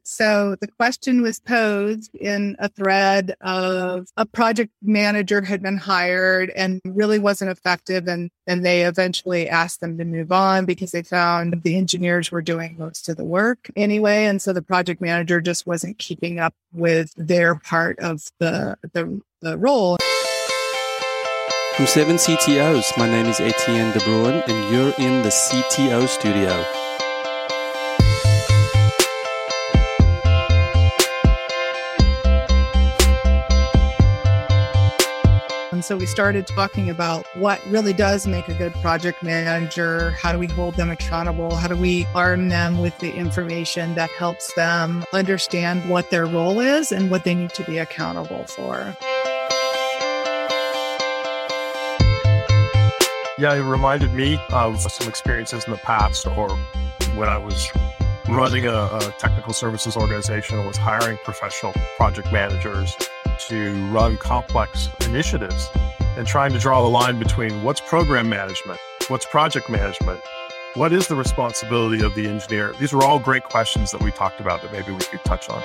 So the question was posed in a thread of a project manager had been hired and really wasn't effective. And they eventually asked them to move on because they found the engineers were doing most of the work anyway. And so the project manager just wasn't keeping up with their part of the role. From 7 CTOs, my name is Etienne De Bruin, and you're in the CTO studio. And so we started talking about what really does make a good project manager. How do we hold them accountable? How do we arm them with the information that helps them understand what their role is and what they need to be accountable for? Yeah, it reminded me of some experiences in the past, or when I was running a technical services organization and was hiring professional project managers to run complex initiatives and trying to draw the line between what's program management, what's project management, what is the responsibility of the engineer. These were all great questions that we talked about that maybe we could touch on.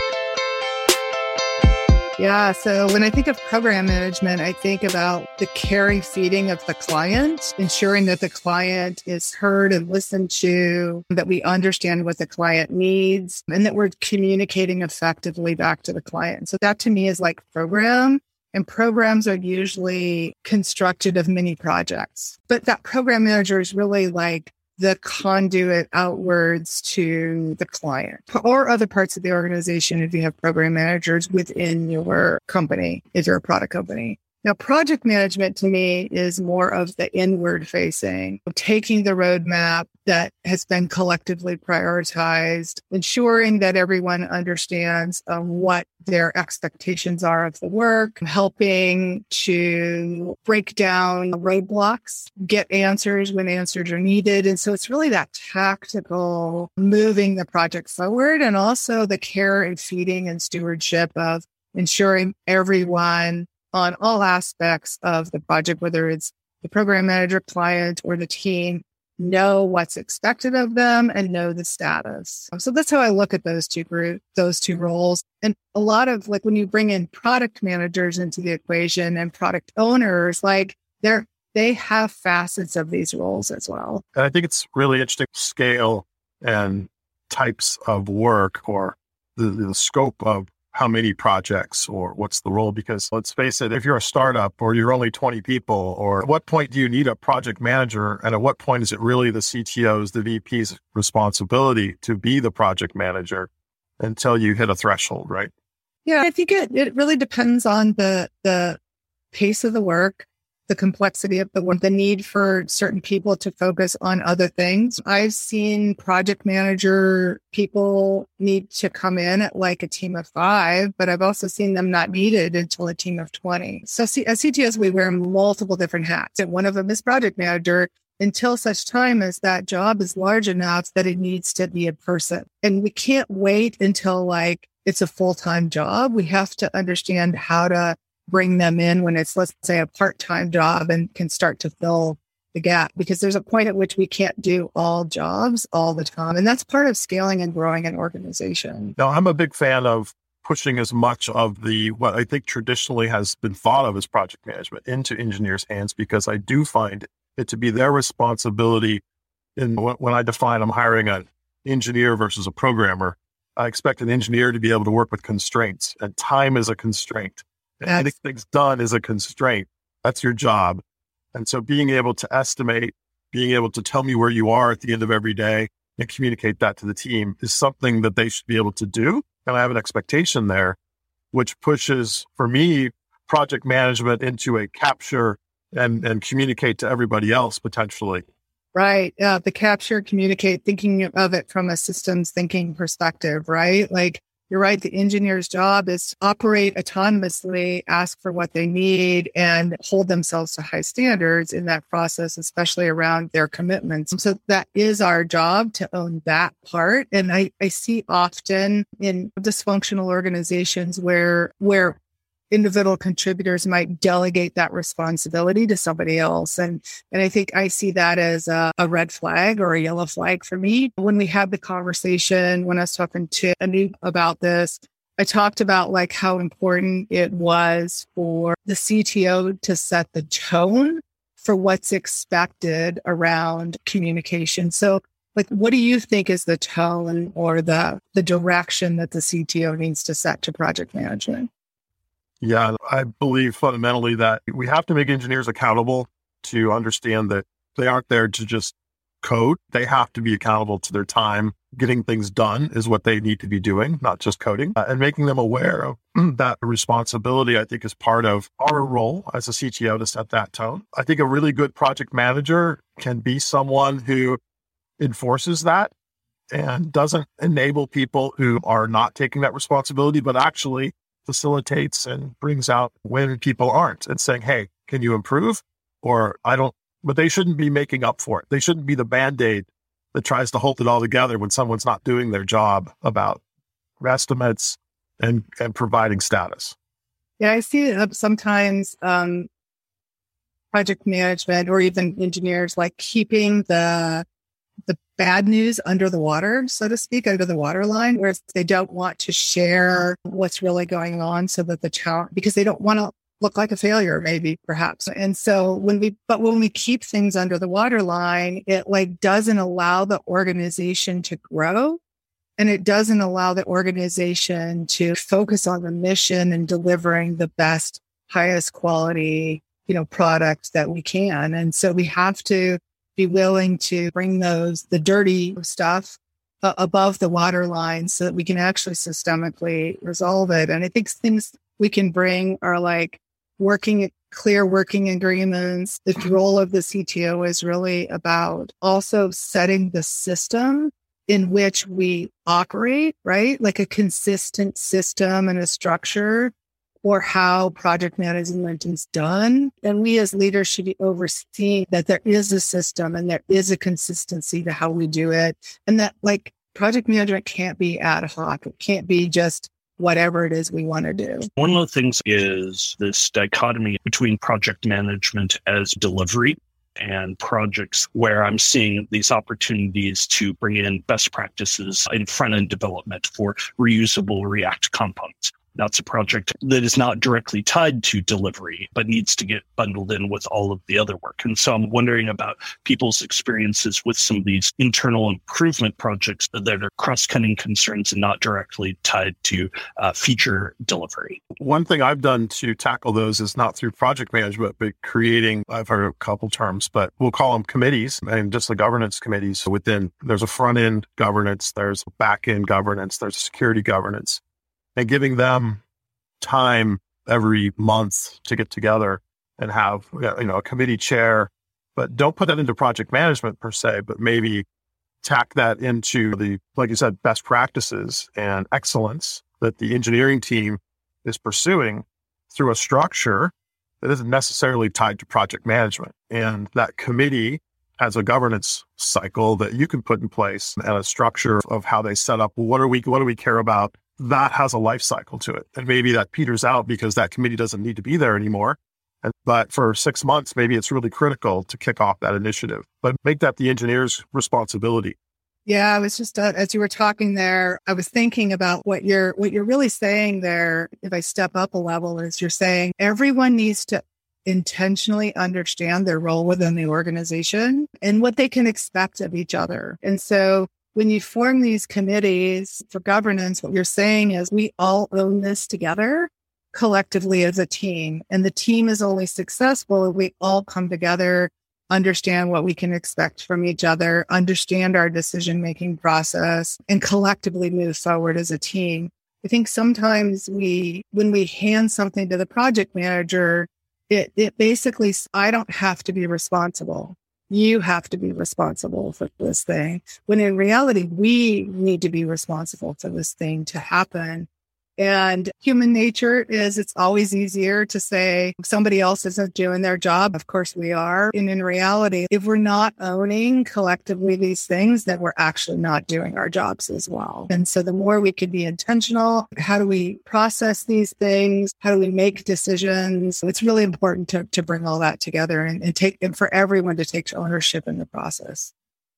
Yeah. So when I think of program management, I think about the caring, feeding of the client, ensuring that the client is heard and listened to, that we understand what the client needs, and that we're communicating effectively back to the client. So that to me is like program. And programs are usually constructed of many projects. But that program manager is really like the conduit outwards to the client or other parts of the organization if you have program managers within your company, if you're a product company. Now, project management to me is more of the inward facing, taking the roadmap that has been collectively prioritized, ensuring that everyone understands what their expectations are of the work, helping to break down roadblocks, get answers when answers are needed. And so it's really that tactical moving the project forward, and also the care and feeding and stewardship of ensuring everyone on all aspects of the project, whether it's the program manager, client, or the team, know what's expected of them and know the status. So that's how I look at those two roles. And a lot of like when you bring in product managers into the equation and product owners, like they have facets of these roles as well. And I think it's really interesting scale and types of work, or the scope of how many projects or what's the role, because let's face it, if you're a startup or you're only 20 people, or at what point do you need a project manager? And at what point is it really the CTO's, the VP's responsibility to be the project manager until you hit a threshold, right? Yeah, I think it really depends on the pace of the work, the complexity of the work, the need for certain people to focus on other things. I've seen project manager people need to come in at like a team of 5, but I've also seen them not needed until a team of 20. So as CTOs, we wear multiple different hats. And one of them is project manager until such time as that job is large enough that it needs to be a person. And we can't wait until like it's a full-time job. We have to understand how to bring them in when it's, let's say, a part-time job and can start to fill the gap, because there's a point at which we can't do all jobs all the time. And that's part of scaling and growing an organization. Now, I'm a big fan of pushing as much of what I think traditionally has been thought of as project management into engineers' hands, because I do find it to be their responsibility. And when I define I'm hiring an engineer versus a programmer, I expect an engineer to be able to work with constraints, and time is a constraint. Getting things done is a constraint. That's your job. And so being able to estimate, being able to tell me where you are at the end of every day and communicate that to the team is something that they should be able to do. And I have an expectation there, which pushes, for me, project management into a capture and communicate to everybody else potentially. Right. The capture, communicate, thinking of it from a systems thinking perspective, right? Like, you're right. The engineer's job is to operate autonomously, ask for what they need, and hold themselves to high standards in that process, especially around their commitments. So that is our job, to own that part. And I see often in dysfunctional organizations where individual contributors might delegate that responsibility to somebody else. And I think I see that as a red flag or a yellow flag for me. When we had the conversation, when I was talking to Anoop about this, I talked about like how important it was for the CTO to set the tone for what's expected around communication. So like, what do you think is the tone or the direction that the CTO needs to set to project management? Yeah, I believe fundamentally that we have to make engineers accountable to understand that they aren't there to just code. They have to be accountable to their time. Getting things done is what they need to be doing, not just coding. And making them aware of that responsibility, I think, is part of our role as a CTO to set that tone. I think a really good project manager can be someone who enforces that and doesn't enable people who are not taking that responsibility, but actually facilitates and brings out when people aren't and saying, hey, can you improve? Or but they shouldn't be making up for it. They shouldn't be the Band-Aid that tries to hold it all together when someone's not doing their job about estimates and providing status. Yeah, I see it sometimes project management or even engineers like keeping the bad news under the water, so to speak, under the waterline, where they don't want to share what's really going on so that because they don't want to look like a failure, maybe, perhaps. And so when we keep things under the waterline, it like doesn't allow the organization to grow. And it doesn't allow the organization to focus on the mission and delivering the best, highest quality, product that we can. And so we have to be willing to bring the dirty stuff above the waterline so that we can actually systemically resolve it. And I think things we can bring are like clear working agreements. The role of the CTO is really about also setting the system in which we operate, right? Like a consistent system and a structure or how project management is done. And we as leaders should be overseeing that there is a system and there is a consistency to how we do it. And that like project management can't be ad hoc. It can't be just whatever it is we want to do. One of the things is this dichotomy between project management as delivery and projects where I'm seeing these opportunities to bring in best practices in front-end development for reusable React components. That's a project that is not directly tied to delivery, but needs to get bundled in with all of the other work. And so I'm wondering about people's experiences with some of these internal improvement projects that are cross-cutting concerns and not directly tied to feature delivery. One thing I've done to tackle those is not through project management, but I've heard a couple terms, but we'll call them committees and just the governance committees within. There's a front-end governance, there's a back-end governance, there's a security governance. And giving them time every month to get together and have, a committee chair, but don't put that into project management per se, but maybe tack that into like you said, best practices and excellence that the engineering team is pursuing through a structure that isn't necessarily tied to project management. And that committee has a governance cycle that you can put in place and a structure of how they set up. What do we care about? That has a life cycle to it. And maybe that peters out because that committee doesn't need to be there anymore. But for 6 months, maybe it's really critical to kick off that initiative, but make that the engineer's responsibility. Yeah, I was just, as you were talking there, I was thinking about what you're really saying there. If I step up a level, is you're saying everyone needs to intentionally understand their role within the organization and what they can expect of each other. And so when you form these committees for governance, what you're saying is we all own this together collectively as a team. And the team is only successful if we all come together, understand what we can expect from each other, understand our decision-making process, and collectively move forward as a team. I think sometimes when we hand something to the project manager, it basically, I don't have to be responsible. You have to be responsible for this thing. When in reality, we need to be responsible for this thing to happen. And human nature is it's always easier to say somebody else isn't doing their job. Of course we are. And in reality, if we're not owning collectively these things, then we're actually not doing our jobs as well. And so the more we can be intentional, how do we process these things? How do we make decisions? It's really important to bring all that together and for everyone to take ownership in the process.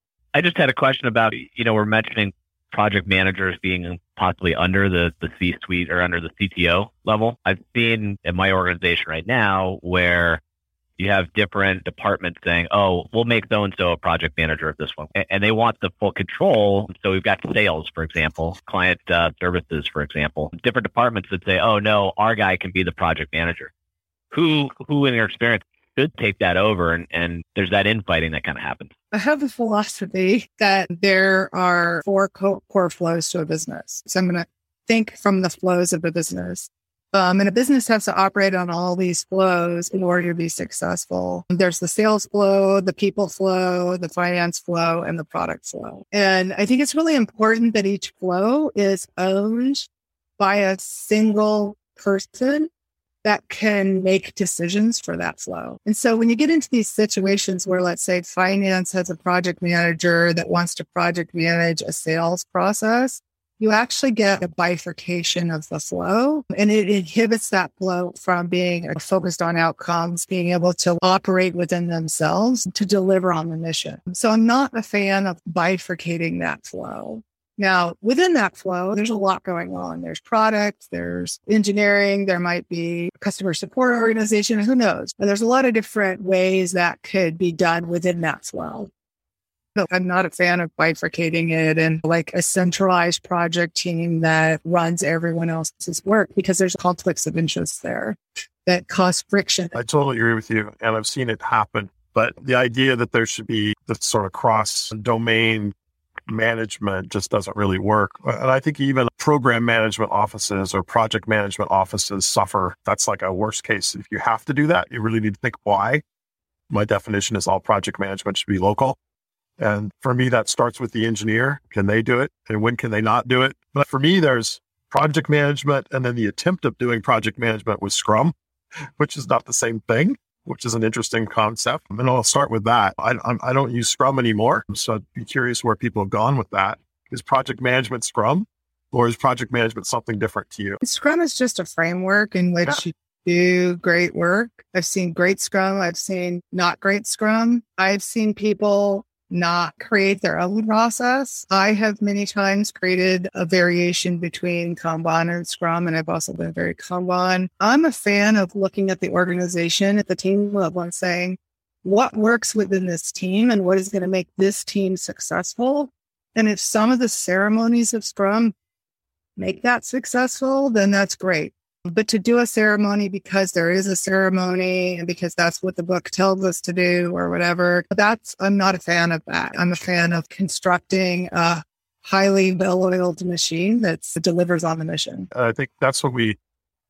I just had a question about, we're mentioning project managers being possibly under the C-suite or under the CTO level. I've seen in my organization right now where you have different departments saying, oh, we'll make so-and-so a project manager of this one. And they want the full control. So we've got sales, for example, client services, for example, different departments that say, oh, no, our guy can be the project manager. Who in your experience should take that over? And there's that infighting that kind of happens. I have a philosophy that there are 4 core flows to a business. So I'm going to think from the flows of a business. And a business has to operate on all these flows in order to be successful. There's the sales flow, the people flow, the finance flow, and the product flow. And I think it's really important that each flow is owned by a single person that can make decisions for that flow. And so when you get into these situations where, let's say, finance has a project manager that wants to project manage a sales process, you actually get a bifurcation of the flow, and it inhibits that flow from being focused on outcomes, being able to operate within themselves to deliver on the mission. So I'm not a fan of bifurcating that flow. Now, within that flow, there's a lot going on. There's product, there's engineering, there might be a customer support organization, who knows? But there's a lot of different ways that could be done within that flow. So I'm not a fan of bifurcating it and like a centralized project team that runs everyone else's work, because there's conflicts of interest there that cause friction. I totally agree with you. And I've seen it happen. But the idea that there should be this sort of cross-domain management just doesn't really work. And I think even program management offices or project management offices suffer. That's like a worst case. If you have to do that, you really need to think why. My definition is all project management should be local. And for me, that starts with the engineer. Can they do it? And when can they not do it? But for me, there's project management and then the attempt of doing project management with Scrum, which is not the same thing, which is an interesting concept. And I'll start with that. I don't use Scrum anymore. So I'd be curious where people have gone with that. Is project management Scrum, or is project management something different to you? Scrum is just a framework in which you do great work. I've seen great Scrum. I've seen not great Scrum. I've seen people not create their own process. I have many times created a variation between Kanban and Scrum, and I've also been very Kanban. I'm a fan of looking at the organization at the team level and saying, what works within this team and what is going to make this team successful? And if some of the ceremonies of Scrum make that successful, then that's great. But to do a ceremony because there is a ceremony and because that's what the book tells us to do or whatever, I'm not a fan of that. I'm a fan of constructing a highly well-oiled machine that delivers on the mission. I think that's when we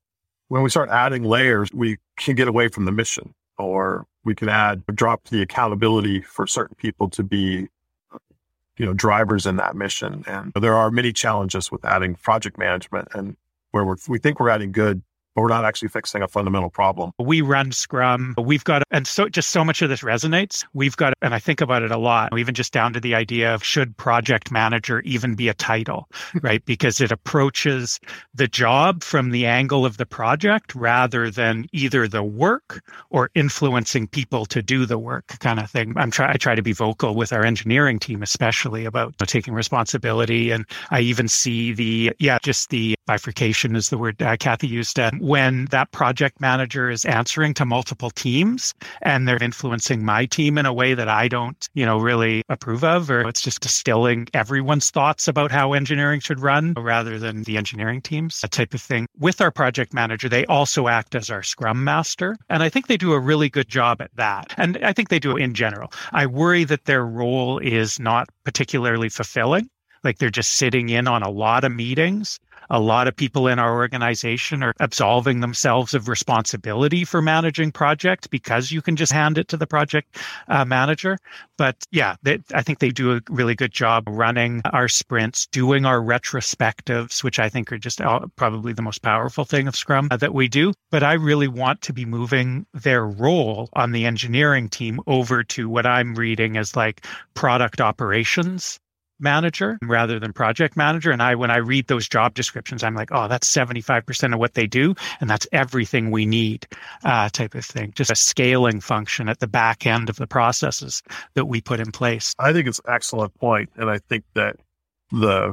start adding layers, we can get away from the mission, or we can drop the accountability for certain people to be, drivers in that mission. And there are many challenges with adding project management, and where we think we're adding good, but we're not actually fixing a fundamental problem. We run Scrum. We've got, and so much of this resonates. We've got, and I think about it a lot, even just down to the idea of should project manager even be a title, right? Because it approaches the job from the angle of the project rather than either the work or influencing people to do the work kind of thing. I try to be vocal with our engineering team, especially about taking responsibility. And I even see just the bifurcation is the word Kathy used. When that project manager is answering to multiple teams and they're influencing my team in a way that I don't, really approve of, or it's just distilling everyone's thoughts about how engineering should run rather than the engineering teams, that type of thing. With our project manager, they also act as our Scrum Master. And I think they do a really good job at that. And I think they do in general. I worry that their role is not particularly fulfilling. Like they're just sitting in on a lot of meetings A lot of people in our organization are absolving themselves of responsibility for managing projects because you can just hand it to the project manager. But yeah, I think they do a really good job running our sprints, doing our retrospectives, which I think are just probably the most powerful thing of Scrum that we do. But I really want to be moving their role on the engineering team over to what I'm reading as like product operations manager rather than project manager. And when I read those job descriptions, I'm like, oh, that's 75% of what they do. And that's everything we need, type of thing. Just a scaling function at the back end of the processes that we put in place. I think it's an excellent point. And I think that the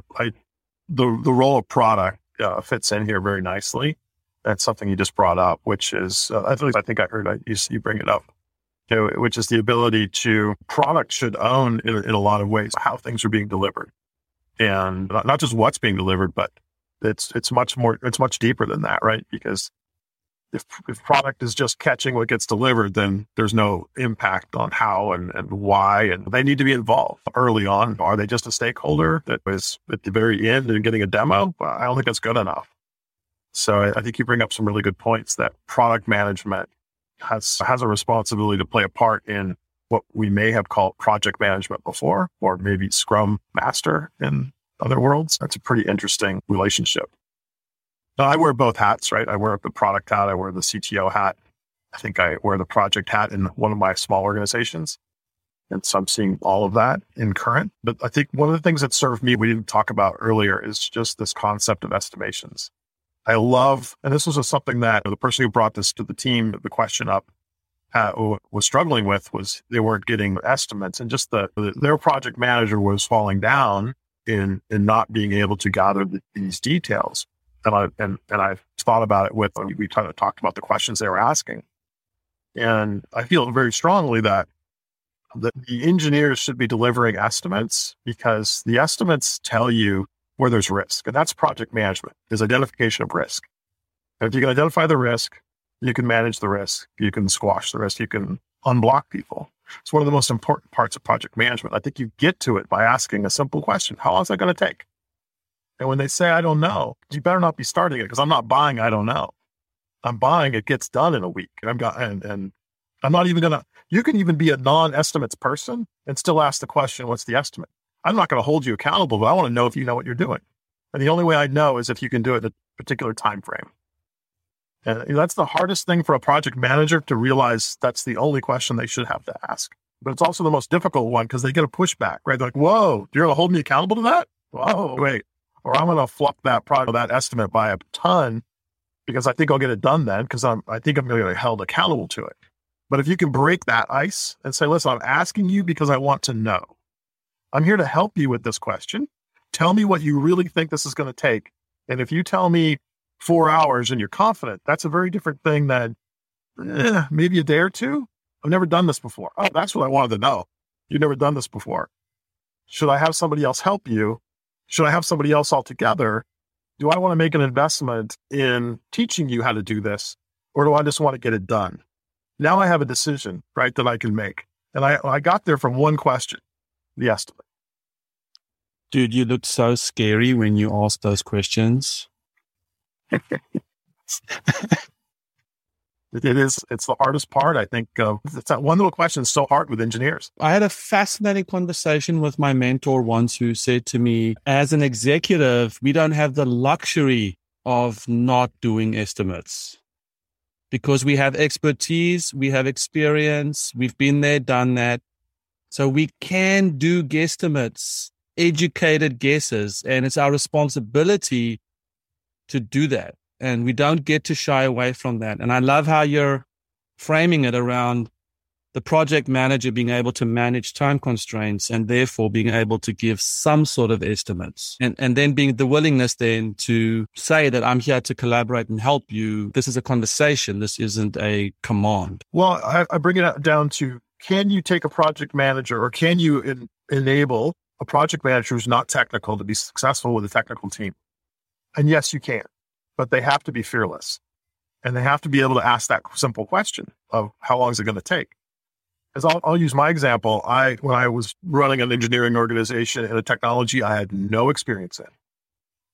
role of product fits in here very nicely. That's something you just brought up, which is, I think I heard you bring it up. Which is the ability to product should own in a lot of ways how things are being delivered, and not just what's being delivered, but it's much deeper than that, right? Because if product is just catching what gets delivered, then there's no impact on how and why, and they need to be involved early on. Are they just a stakeholder that was at the very end and getting a demo? Well, I don't think that's good enough. So I think you bring up some really good points that product management has a responsibility to play a part in what we may have called project management before, or maybe Scrum Master in other worlds. That's a pretty interesting relationship. Now, I wear both hats, right? I wear the product hat, I wear the CTO hat. I think I wear the project hat in one of my small organizations. And so I'm seeing all of that in current. But I think one of the things that served me, we didn't talk about earlier, is just this concept of estimations. I love, and this was something that the person who brought this to the team, the question up, was struggling with, was they weren't getting estimates, and just their project manager was falling down in not being able to gather these details. And I thought about it we kind of talked about the questions they were asking, and I feel very strongly that the engineers should be delivering estimates, because the estimates tell you where there's risk. And that's project management, is identification of risk. And if you can identify the risk, you can manage the risk, you can squash the risk, you can unblock people. It's one of the most important parts of project management. I think you get to it by asking a simple question: how long is that going to take? And when they say, I don't know, you better not be starting it, because I'm not buying I don't know. I'm buying it gets done in a week. And I'm not even going to, you can even be a non-estimates person and still ask the question, what's the estimate? I'm not going to hold you accountable, but I want to know if you know what you're doing. And the only way I know is if you can do it in a particular time frame. And that's the hardest thing for a project manager to realize. That's the only question they should have to ask. But it's also the most difficult one, because they get a pushback, right? They're like, whoa, you're going to hold me accountable to that? Whoa, wait. Or I'm going to flop that estimate by a ton, because I think I'll get it done then, because I think I'm going to get held accountable to it. But if you can break that ice and say, listen, I'm asking you because I want to know. I'm here to help you with this question. Tell me what you really think this is going to take. And if you tell me 4 hours and you're confident, that's a very different thing than maybe a day or two. I've never done this before. Oh, that's what I wanted to know. You've never done this before. Should I have somebody else help you? Should I have somebody else altogether? Do I want to make an investment in teaching you how to do this? Or do I just want to get it done? Now I have a decision, right, that I can make. And I got there from one question, the estimate. Dude, you looked so scary when you asked those questions. It's the hardest part, I think. It's that one little question is so hard with engineers. I had a fascinating conversation with my mentor once, who said to me, as an executive, we don't have the luxury of not doing estimates, because we have expertise, we have experience, we've been there, done that. So we can do guesstimates, educated guesses, and it's our responsibility to do that. And we don't get to shy away from that. And I love how you're framing it around the project manager being able to manage time constraints and therefore being able to give some sort of estimates, and then being the willingness then to say that I'm here to collaborate and help you. This is a conversation. This isn't a command. Well, I bring it down to, can you take a project manager, or can you enable a project manager who's not technical to be successful with a technical team? And yes, you can, but they have to be fearless, and they have to be able to ask that simple question of how long is it going to take? As I'll use my example. When I was running an engineering organization in a technology I had no experience in,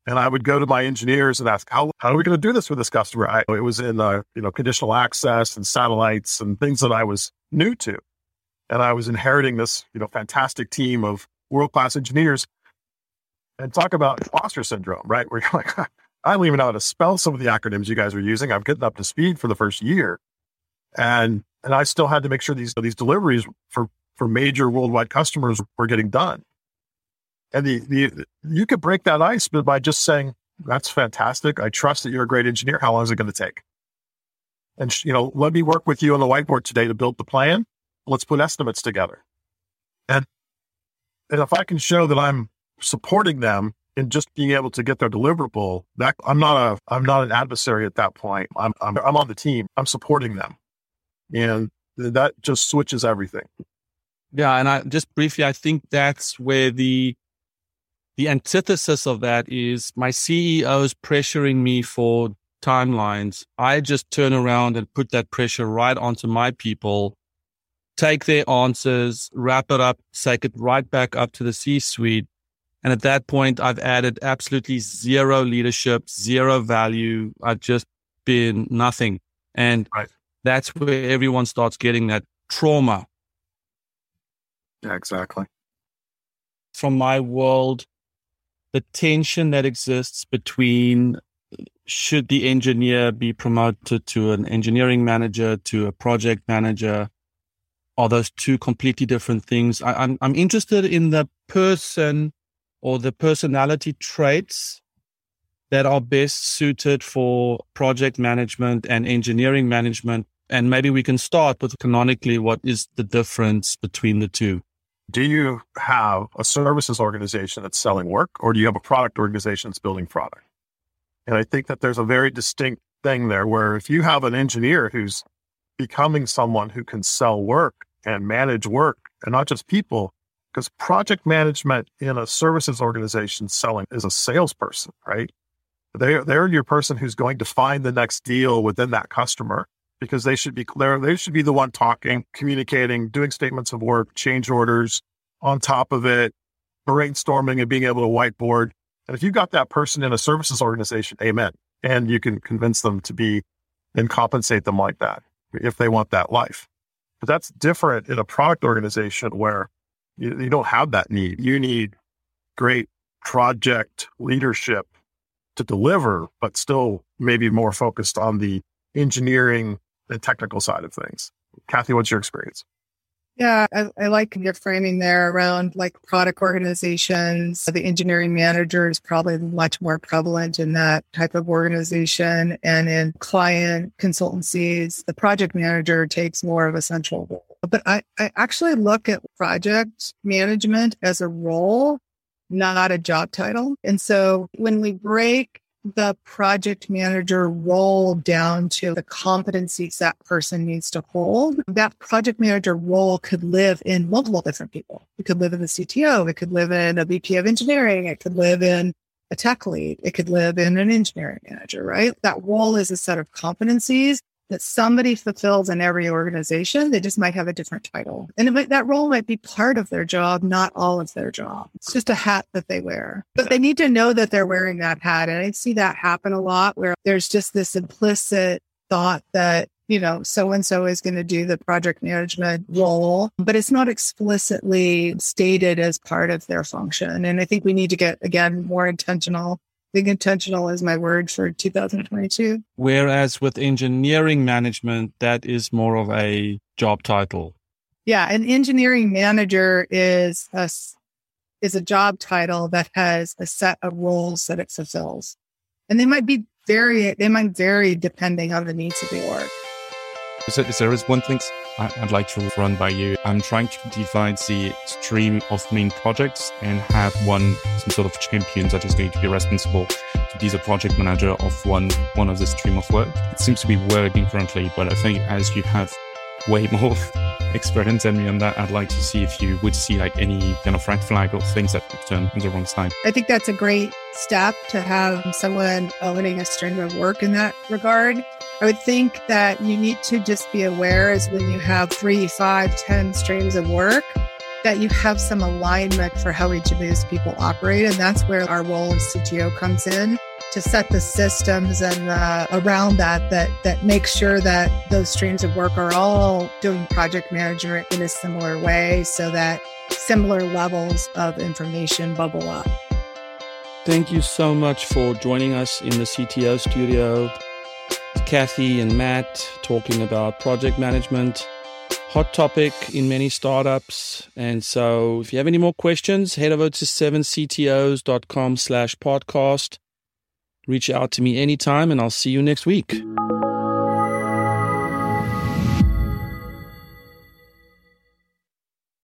And I would go to my engineers and ask, how are we going to do this with this customer? It was in, conditional access and satellites and things that I was new to. And I was inheriting this, fantastic team of world-class engineers. And talk about imposter syndrome, right? Where you're like, I don't even know how to spell some of the acronyms you guys were using. I'm getting up to speed for the first year. And I still had to make sure these deliveries for major worldwide customers were getting done. And you could break that ice by just saying, that's fantastic. I trust that you're a great engineer. How long is it going to take? And, let me work with you on the whiteboard today to build the plan. Let's put estimates together. And if I can show that I'm supporting them in just being able to get their deliverable, that I'm not an adversary at that point. I'm on the team. I'm supporting them. And that just switches everything. Yeah. And I think that's where the antithesis of that is my CEO is pressuring me for timelines. I just turn around and put that pressure right onto my people, take their answers, wrap it up, take it right back up to the C-suite. And at that point, I've added absolutely zero leadership, zero value. I've just been nothing. And That's where everyone starts getting that trauma. Yeah, exactly. From my world, the tension that exists between should the engineer be promoted to an engineering manager, to a project manager, are those two completely different things. I'm interested in the person or the personality traits that are best suited for project management and engineering management. And maybe we can start with canonically, what is the difference between the two? Do you have a services organization that's selling work, or do you have a product organization that's building product? And I think that there's a very distinct thing there where if you have an engineer who's becoming someone who can sell work and manage work and not just people, because project management in a services organization selling is a salesperson, right? They're your person who's going to find the next deal within that customer, because they should be clear. They should be the one talking, communicating, doing statements of work, change orders, on top of it, brainstorming and being able to whiteboard. And if you've got that person in a services organization, amen. And you can convince them to be and compensate them like that if they want that life. But that's different in a product organization where you don't have that need. You need great project leadership to deliver, but still maybe more focused on the engineering and technical side of things. Kathy, what's your experience? Yeah, I like your framing there around like product organizations. The engineering manager is probably much more prevalent in that type of organization. And in client consultancies, the project manager takes more of a central role. But I actually look at project management as a role, not a job title. And so when we break the project manager role down to the competencies that person needs to hold, that project manager role could live in multiple different people. It could live in the CTO. It could live in a VP of engineering. It could live in a tech lead. It could live in an engineering manager, right? That role is a set of competencies that somebody fulfills in every organization. They just might have a different title. And that role might be part of their job, not all of their job. It's just a hat that they wear. But they need to know that they're wearing that hat. And I see that happen a lot where there's just this implicit thought that, so-and-so is going to do the project management role, but it's not explicitly stated as part of their function. And I think we need to get, again, more intentional. I think intentional is my word for 2022. Whereas with engineering management, that is more of a job title. Yeah, an engineering manager is a job title that has a set of roles that it fulfills. And they might vary depending on the needs of the org. So there is one thing I'd like to run by you. I'm trying to divide the stream of main projects and have some sort of champion that is going to be responsible to be the project manager of one of the stream of work. It seems to be working currently, but I think as you have way more experience than me on that, I'd like to see if you would see like any kind of red flag or things that could turn on the wrong side. I think that's a great step to have someone owning a stream of work in that regard. I would think that you need to just be aware is when you have 3, 5, 10 streams of work, that you have some alignment for how each of these people operate. And that's where our role as CTO comes in, to set the systems and around that make sure that those streams of work are all doing project management in a similar way, so that similar levels of information bubble up. Thank you so much for joining us in the CTO studio. Kathy and Matt talking about project management. Hot topic in many startups. And so if you have any more questions, head over to 7ctos.com/podcast. Reach out to me anytime, and I'll see you next week.